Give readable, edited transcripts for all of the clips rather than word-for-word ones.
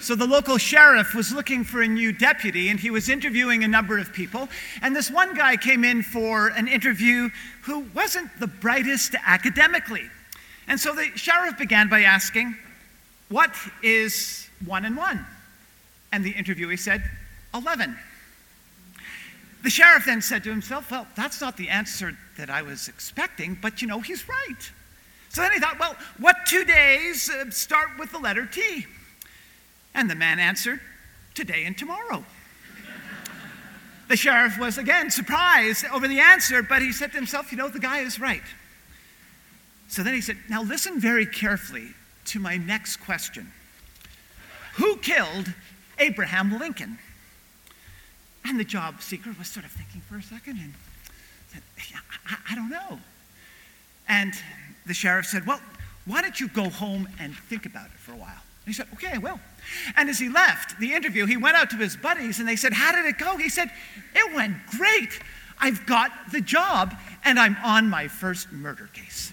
So the local sheriff was looking for a new deputy, and he was interviewing a number of people. And this one guy came in for an interview who wasn't the brightest academically. And so the sheriff began by asking, "What is 1 and 1?" And the interviewee said, 11. The sheriff then said to himself, "Well, that's not the answer that I was expecting, but he's right." So then he thought, well, what 2 days start with the letter T? And the man answered, "Today and tomorrow." The sheriff was again surprised over the answer, but he said to himself, the guy is right. So then he said, "Now listen very carefully to my next question. Who killed Abraham Lincoln?" And the job seeker was sort of thinking for a second and said, I don't know. And the sheriff said, "Well, why don't you go home and think about it for a while?" And he said, "Okay, I will." And as he left the interview, he went out to his buddies and they said, "How did it go?" He said, "It went great. I've got the job and I'm on my first murder case."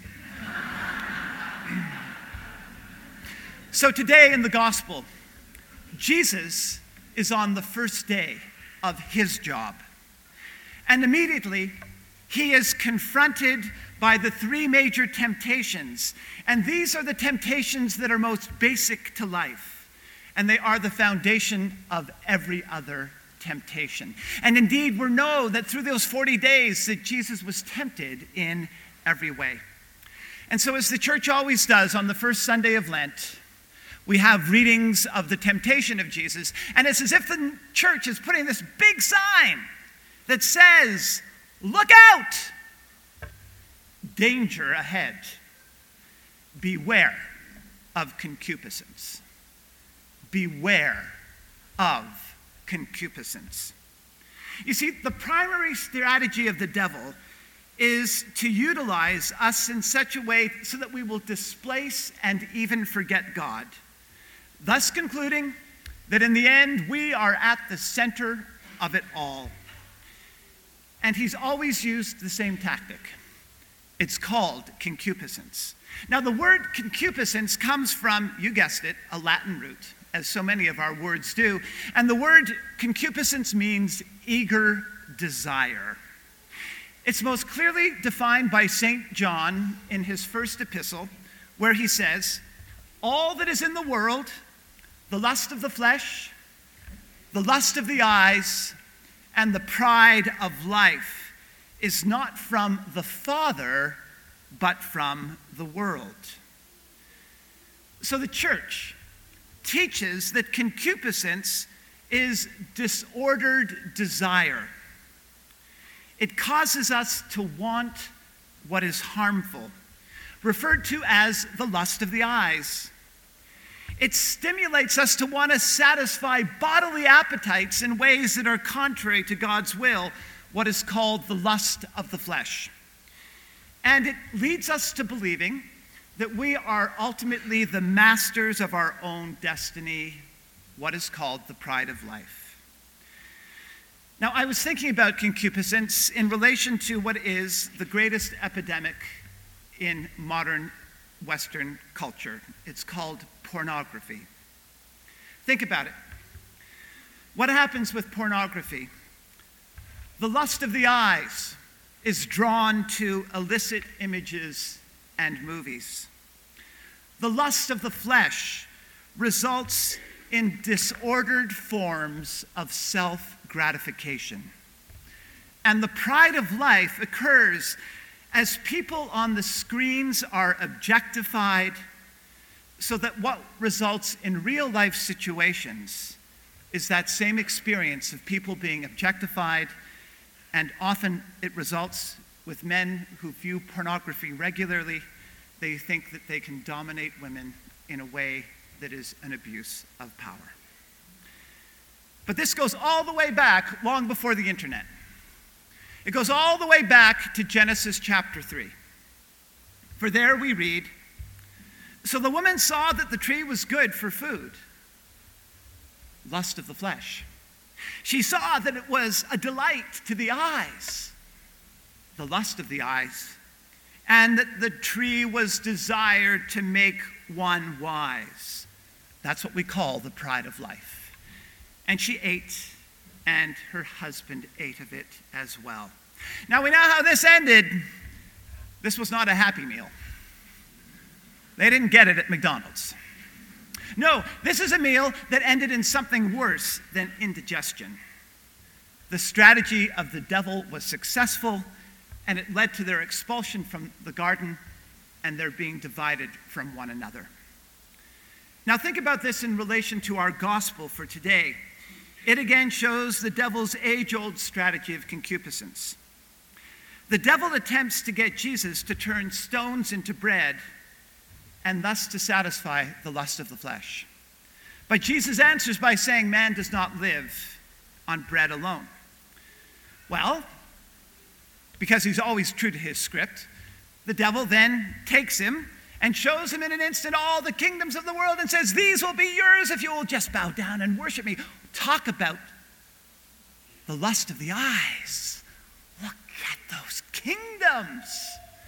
So today in the gospel, Jesus is on the first day of his job. And immediately, he is confronted by the 3 major temptations. And these are the temptations that are most basic to life. And they are the foundation of every other temptation. And indeed, we know that through those 40 days that Jesus was tempted in every way. And so as the church always does on the first Sunday of Lent, we have readings of the temptation of Jesus. And it's as if the church is putting this big sign that says, "Look out! Danger ahead. Beware of concupiscence." Beware of concupiscence. You see, the primary strategy of the devil is to utilize us in such a way so that we will displace and even forget God, thus concluding that in the end we are at the center of it all. And he's always used the same tactic. It's called concupiscence. Now, the word concupiscence comes from, you guessed it, a Latin root, as so many of our words do. And the word concupiscence means eager desire. It's most clearly defined by St. John in his first epistle, where he says, "All that is in the world, the lust of the flesh, the lust of the eyes, and the pride of life, is not from the Father, but from the world." So the church teaches that concupiscence is disordered desire. It causes us to want what is harmful, referred to as the lust of the eyes. It stimulates us to want to satisfy bodily appetites in ways that are contrary to God's will, what is called the lust of the flesh. And it leads us to believing that we are ultimately the masters of our own destiny, what is called the pride of life. Now, I was thinking about concupiscence in relation to what is the greatest epidemic in modern Western culture. It's called pornography. Think about it. What happens with pornography? The lust of the eyes is drawn to illicit images and movies. The lust of the flesh results in disordered forms of self-gratification. And the pride of life occurs as people on the screens are objectified, so that what results in real life situations is that same experience of people being objectified, and often it results with men who view pornography regularly. They think that they can dominate women in a way that is an abuse of power. But this goes all the way back, long before the internet. It goes all the way back to Genesis chapter 3. For there we read, "So the woman saw that the tree was good for food," lust of the flesh. "She saw that it was a delight to the eyes," the lust of the eyes, "and that the tree was desired to make one wise," That's what we call the pride of life. And she ate, and her husband ate of it as well. Now we know how this ended. This was not a happy meal. They didn't get it at McDonald's. No, this is a meal that ended in something worse than indigestion. The strategy of the devil was successful, and it led to their expulsion from the garden and their being divided from one another. Now think about this in relation to our gospel for today. It again shows the devil's age-old strategy of concupiscence. The devil attempts to get Jesus to turn stones into bread and thus to satisfy the lust of the flesh. But Jesus answers by saying, man does not live on bread alone. Well, because he's always true to his script, the devil then takes him and shows him in an instant all the kingdoms of the world and says, these will be yours if you will just bow down and worship me. Talk about the lust of the eyes. Look at those kingdoms.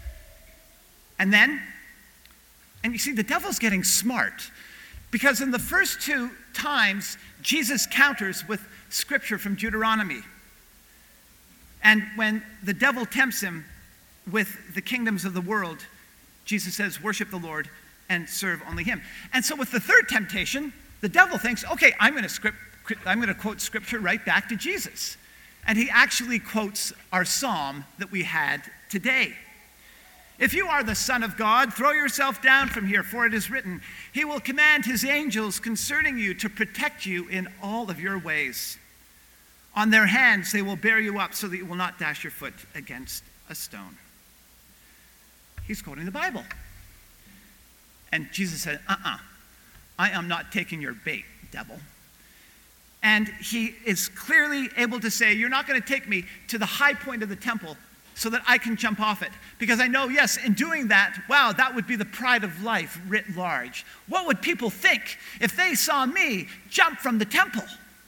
And you see, the devil's getting smart, because in the first two times, Jesus counters with scripture from Deuteronomy. And when the devil tempts him with the kingdoms of the world, Jesus says, worship the Lord and serve only him. And so with the third temptation, the devil thinks, okay, I'm going to quote scripture right back to Jesus. And he actually quotes our psalm that we had today. If you are the Son of God, throw yourself down from here, for it is written, he will command his angels concerning you to protect you in all of your ways. On their hands they will bear you up so that you will not dash your foot against a stone. He's quoting the Bible. And Jesus said, I am not taking your bait, devil. And he is clearly able to say, you're not going to take me to the high point of the temple so that I can jump off it. Because I know, yes, in doing that, wow, that would be the pride of life writ large. What would people think if they saw me jump from the temple?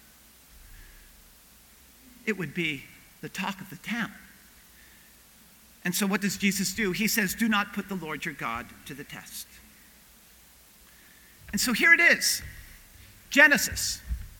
It would be the talk of the town. And so what does Jesus do? He says, do not put the Lord your God to the test. And so here it is. Genesis.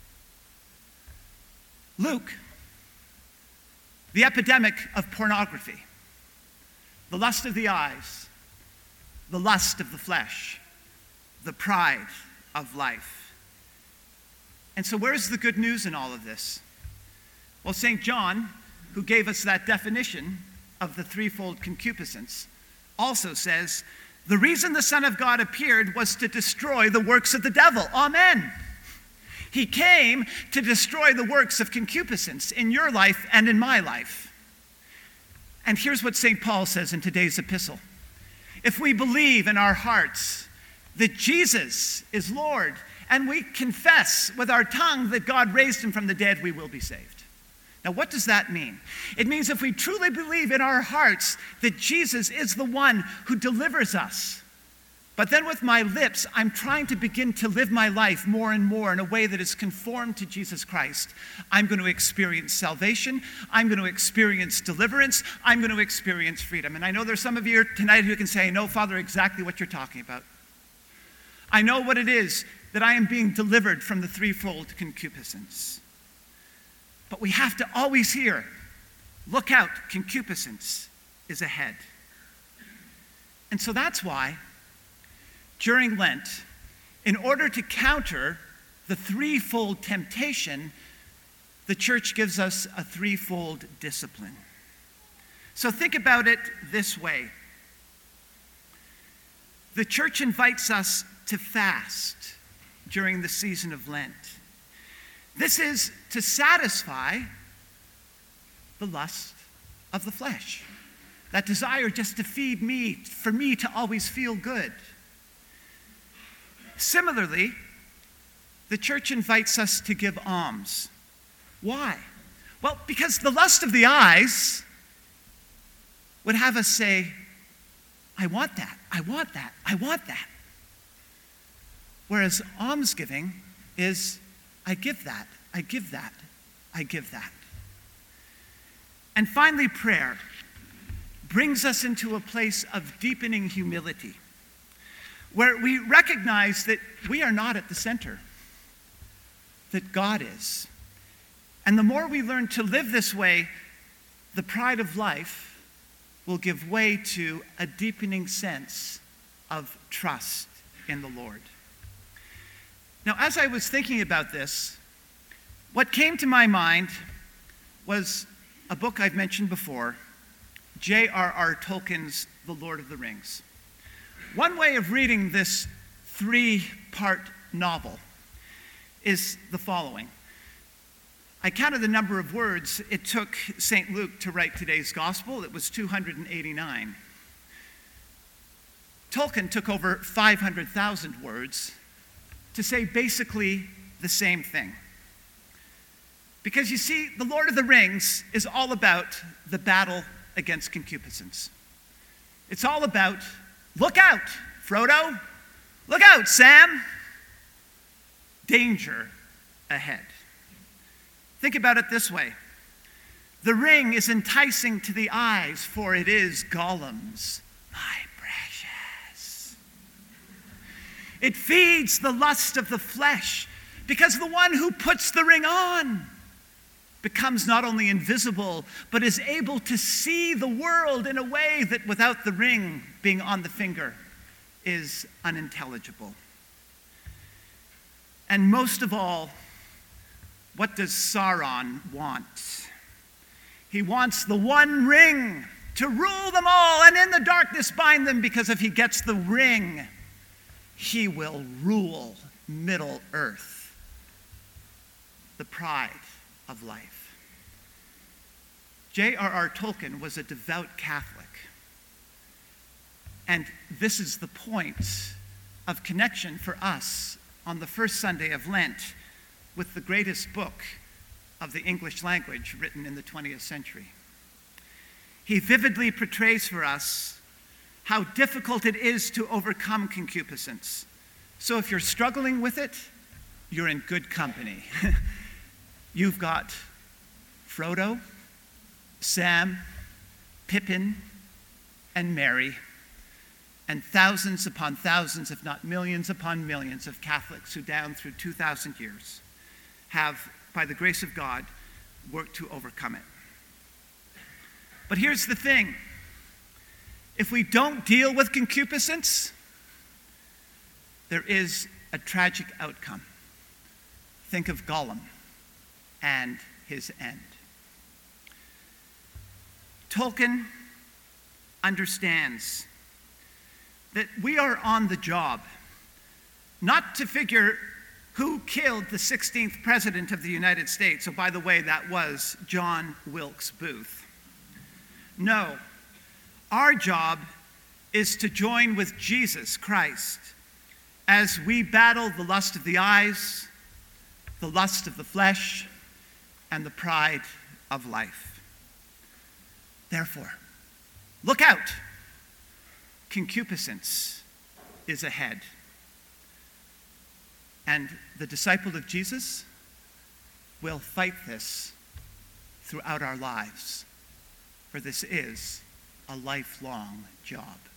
Luke. The epidemic of pornography. The lust of the eyes. The lust of the flesh. The pride of life. And so where's the good news in all of this? Well, St. John, who gave us that definition of the threefold concupiscence, also says, the reason the Son of God appeared was to destroy the works of the devil. Amen. He came to destroy the works of concupiscence in your life and in my life. And here's what St. Paul says in today's epistle. If we believe in our hearts that Jesus is Lord, and we confess with our tongue that God raised him from the dead, we will be saved. Now, what does that mean? It means if we truly believe in our hearts that Jesus is the one who delivers us, but then with my lips, I'm trying to begin to live my life more and more in a way that is conformed to Jesus Christ, I'm going to experience salvation. I'm going to experience deliverance. I'm going to experience freedom. And I know there's some of you tonight who can say, no, Father, exactly what you're talking about. I know what it is that I am being delivered from the threefold concupiscence. But we have to always hear, look out, concupiscence is ahead. And so that's why, during Lent, in order to counter the threefold temptation, the church gives us a threefold discipline. So think about it this way. The church invites us to fast during the season of Lent. This is to satisfy the lust of the flesh, that desire just to feed me, for me to always feel good. Similarly, the church invites us to give alms. Why? Well, because the lust of the eyes would have us say, I want that, I want that, I want that. Whereas almsgiving is, I give that, I give that, I give that. And finally, prayer brings us into a place of deepening humility. where we recognize that we are not at the center, that God is. And the more we learn to live this way, the pride of life will give way to a deepening sense of trust in the Lord. Now, as I was thinking about this, what came to my mind was a book I've mentioned before, J.R.R. Tolkien's The Lord of the Rings. One way of reading this 3-part novel is the following. I counted the number of words it took St. Luke to write today's gospel. It was 289. Tolkien took over 500,000 words to say basically the same thing. Because you see, The Lord of the Rings is all about the battle against concupiscence. It's all about, look out, Frodo. Look out, Sam. Danger ahead. Think about it this way. The ring is enticing to the eyes, for it is Gollum's, my precious. It feeds the lust of the flesh, because the one who puts the ring on becomes not only invisible, but is able to see the world in a way that without the ring being on the finger is unintelligible. And most of all, what does Sauron want? He wants the one ring to rule them all and in the darkness bind them, because if he gets the ring, he will rule Middle-earth, the pride of life. J.R.R. Tolkien was a devout Catholic. And this is the point of connection for us on the first Sunday of Lent with the greatest book of the English language written in the 20th century. He vividly portrays for us how difficult it is to overcome concupiscence. So if you're struggling with it, you're in good company. You've got Frodo, Sam, Pippin, and Mary, and thousands upon thousands, if not millions upon millions of Catholics who down through 2,000 years have, by the grace of God, worked to overcome it. But here's the thing. If we don't deal with concupiscence, there is a tragic outcome. Think of Gollum and his end. Tolkien understands that we are on the job, not to figure who killed the 16th president of the United States. Oh, by the way, that was John Wilkes Booth. No, our job is to join with Jesus Christ as we battle the lust of the eyes, the lust of the flesh, and the pride of life. Therefore, look out. Concupiscence is ahead. And the disciple of Jesus will fight this throughout our lives, for this is a lifelong job.